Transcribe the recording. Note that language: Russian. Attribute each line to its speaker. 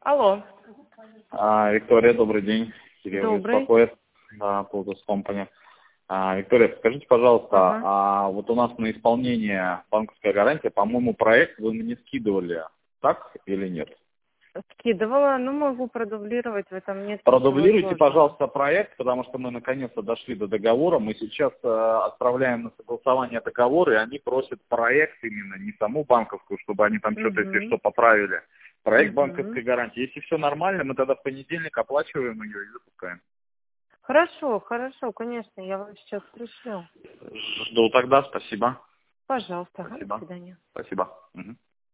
Speaker 1: Алло.
Speaker 2: Виктория, добрый день. Кирилл
Speaker 1: Добрый.
Speaker 2: беспокоит. Да, Плутус Компани. Виктория, скажите, пожалуйста, вот у нас на исполнение банковская гарантия, по-моему, проект вы мне скидывали, так или нет?
Speaker 1: Скидывала, но могу продублировать, в этом нет ничего
Speaker 2: Продублируйте,
Speaker 1: сложного.
Speaker 2: пожалуйста, проект, потому что мы наконец-то дошли до договора. Мы сейчас отправляем на согласование договора, и они просят проект именно, не саму банковскую, чтобы они там что-то, если что, поправили. Проект банковской гарантии. Если все нормально, мы тогда в понедельник оплачиваем ее и запускаем.
Speaker 1: Хорошо, хорошо, конечно, я вам сейчас пришлю.
Speaker 2: Жду тогда, спасибо.
Speaker 1: Пожалуйста, до
Speaker 2: Спасибо.
Speaker 1: свидания.
Speaker 2: Спасибо. Мгм.